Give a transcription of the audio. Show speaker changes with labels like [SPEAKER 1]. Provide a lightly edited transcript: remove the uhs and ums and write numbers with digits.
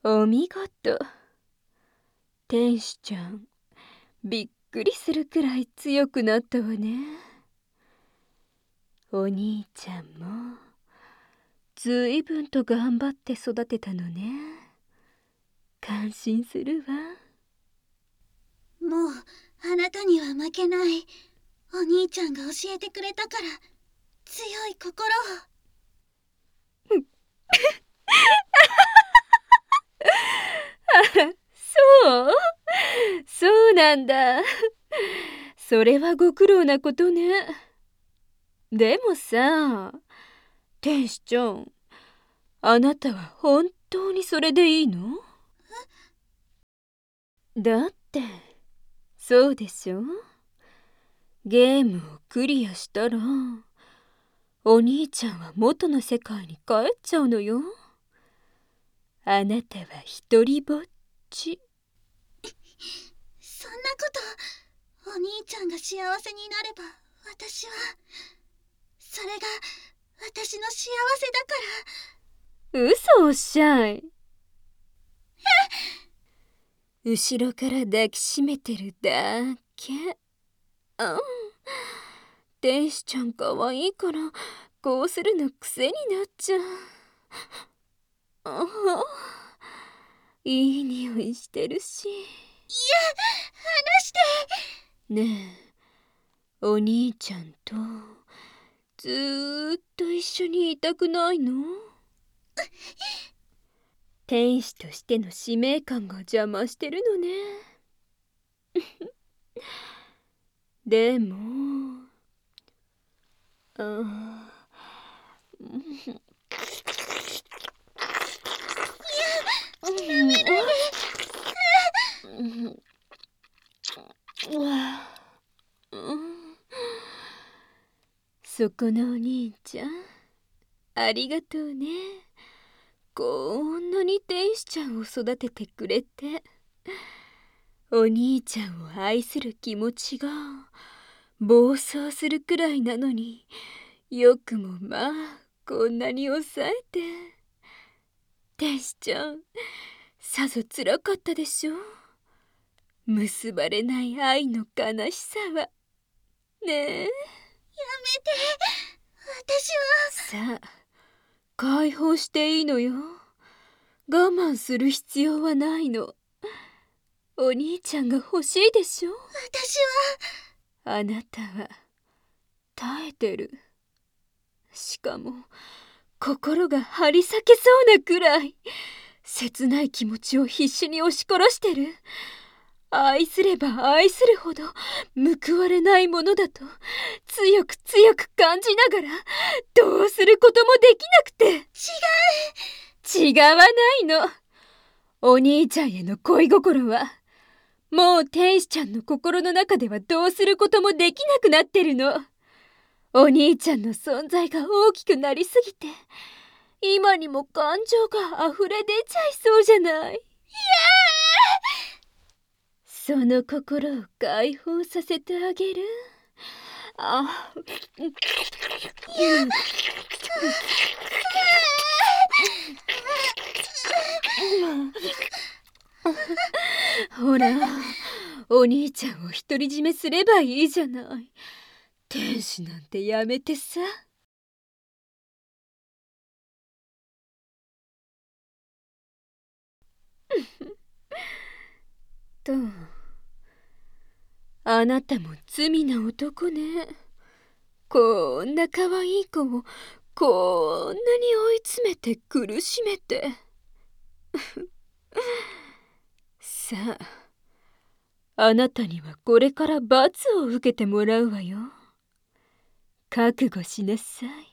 [SPEAKER 1] お見事。天使ちゃん、びっくりするくらい強くなったわね。お兄ちゃんもずいぶんと頑張って育てたのね。感心するわ。
[SPEAKER 2] もうあなたには負けない。お兄ちゃんが教えてくれたから強い心を。
[SPEAKER 1] そうそうなんだ。それはご苦労なことね。でもさ、天使ちゃん、あなたは本当にそれでいいの？だって、そうでしょ？ゲームをクリアしたら、お兄ちゃんは元の世界に帰っちゃうのよ。あなたは一人ぼっち。
[SPEAKER 2] そんなこと、お兄ちゃんが幸せになれば私は、それが私の幸せだから。
[SPEAKER 1] 嘘おっしゃい。後ろから抱きしめてるだけ。うん。天使ちゃんかわいいからこうするの癖になっちゃう。あ、いい匂いしてるし。
[SPEAKER 2] いや、離して。
[SPEAKER 1] ねえ、お兄ちゃんとずーっと一緒にいたくないの？天使としての使命感が邪魔してるのね。でも
[SPEAKER 2] やめないで。
[SPEAKER 1] そこのお兄ちゃん、ありがとうね。こんなに天使ちゃんを育ててくれて。お兄ちゃんを愛する気持ちが暴走するくらいなのに、よくもまあこんなに抑えて。天使ちゃん、さぞつらかったでしょ？結ばれない愛の悲しさは。ねえ。
[SPEAKER 2] やめて。私
[SPEAKER 1] は。さあ、解放していいのよ。我慢する必要はないの。お兄ちゃんが欲しいでしょ？
[SPEAKER 2] 私
[SPEAKER 1] あなたは耐えてる。しかも心が張り裂けそうなくらい切ない気持ちを必死に押し殺してる。愛すれば愛するほど報われないものだと強く強く感じながら、どうすることもできなくて。違わないの。お兄ちゃんへの恋心はもう天使ちゃんの心の中ではどうすることもできなくなってるの。お兄ちゃんの存在が大きくなりすぎて、今にも感情が溢れ出ちゃいそうじゃない。その心を解放させてあげる。あ、ほら、お兄ちゃんを独り占めすればいいじゃない。天使なんてやめてさ。と、あなたも罪な男ね。こんな可愛い子をこんなに追い詰めて苦しめて。さあ、あなたにはこれから罰を受けてもらうわよ。覚悟しなさい。